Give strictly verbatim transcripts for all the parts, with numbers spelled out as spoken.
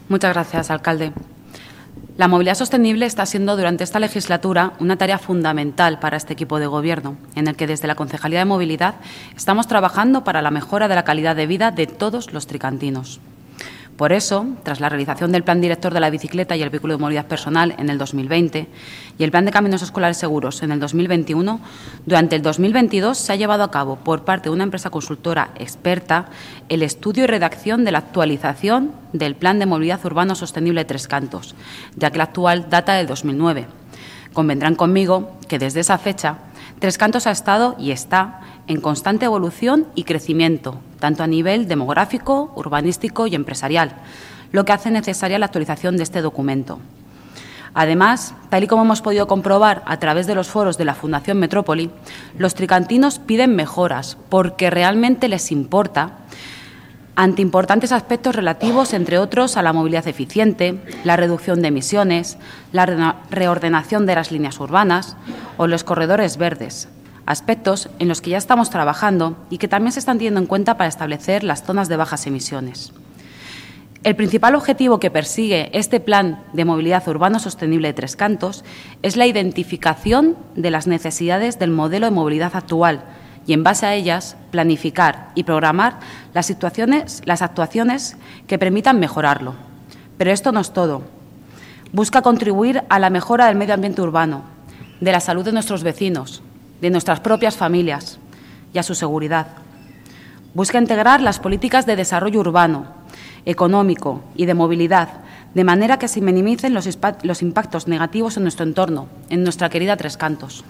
Muchas gracias, alcalde. La movilidad sostenible está siendo durante esta legislatura una tarea fundamental para este equipo de Gobierno, en el que desde la Concejalía de Movilidad estamos trabajando para la mejora de la calidad de vida de todos los tricantinos. Por eso, tras la realización del Plan Director de la Bicicleta y el Vehículo de Movilidad Personal en el dos mil veinte y el Plan de Caminos Escolares Seguros en el dos mil veintiuno, durante el dos mil veintidós se ha llevado a cabo por parte de una empresa consultora experta el estudio y redacción de la actualización del Plan de Movilidad Urbano Sostenible Tres Cantos, ya que el actual data del dos mil nueve. Convendrán conmigo que desde esa fecha Tres Cantos ha estado y está en constante evolución y crecimiento, tanto a nivel demográfico, urbanístico y empresarial, lo que hace necesaria la actualización de este documento. Además, tal y como hemos podido comprobar a través de los foros de la Fundación Metrópoli, los tricantinos piden mejoras porque realmente les importa ante importantes aspectos relativos, entre otros, a la movilidad eficiente, la reducción de emisiones, la reordenación de las líneas urbanas o los corredores verdes, aspectos en los que ya estamos trabajando y que también se están teniendo en cuenta para establecer las zonas de bajas emisiones. El principal objetivo que persigue este Plan de Movilidad Urbano Sostenible de Tres Cantos es la identificación de las necesidades del modelo de movilidad actual y, en base a ellas, planificar y programar las situaciones, las actuaciones que permitan mejorarlo. Pero esto no es todo. Busca contribuir a la mejora del medio ambiente urbano, de la salud de nuestros vecinos, de nuestras propias familias y a su seguridad. Busca integrar las políticas de desarrollo urbano, económico y de movilidad, de manera que se minimicen los, los impactos negativos en nuestro entorno, en nuestra querida Tres Cantos.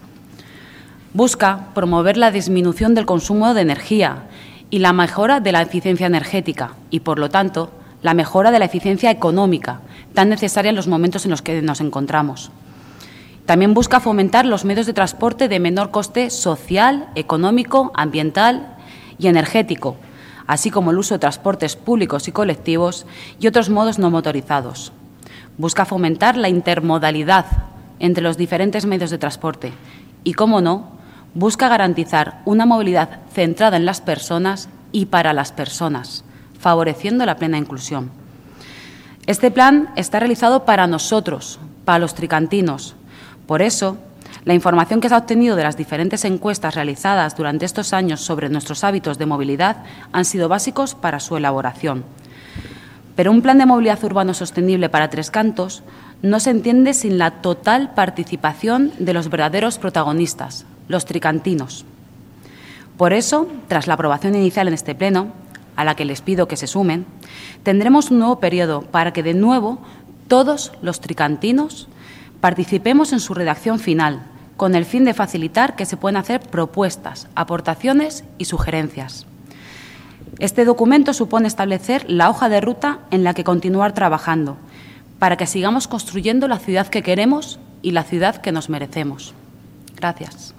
Busca promover la disminución del consumo de energía y la mejora de la eficiencia energética y, por lo tanto, la mejora de la eficiencia económica, tan necesaria en los momentos en los que nos encontramos. También busca fomentar los medios de transporte de menor coste social, económico, ambiental y energético, así como el uso de transportes públicos y colectivos y otros modos no motorizados. Busca fomentar la intermodalidad entre los diferentes medios de transporte y, cómo no, busca garantizar una movilidad centrada en las personas y para las personas, favoreciendo la plena inclusión. Este plan está realizado para nosotros, para los tricantinos. Por eso, la información que se ha obtenido de las diferentes encuestas realizadas durante estos años sobre nuestros hábitos de movilidad han sido básicos para su elaboración. Pero un plan de movilidad urbano sostenible para Tres Cantos no se entiende sin la total participación de los verdaderos protagonistas, los tricantinos. Por eso, tras la aprobación inicial en este pleno, a la que les pido que se sumen, tendremos un nuevo periodo para que, de nuevo, todos los tricantinos participemos en su redacción final, con el fin de facilitar que se puedan hacer propuestas, aportaciones y sugerencias. Este documento supone establecer la hoja de ruta en la que continuar trabajando, para que sigamos construyendo la ciudad que queremos y la ciudad que nos merecemos. Gracias.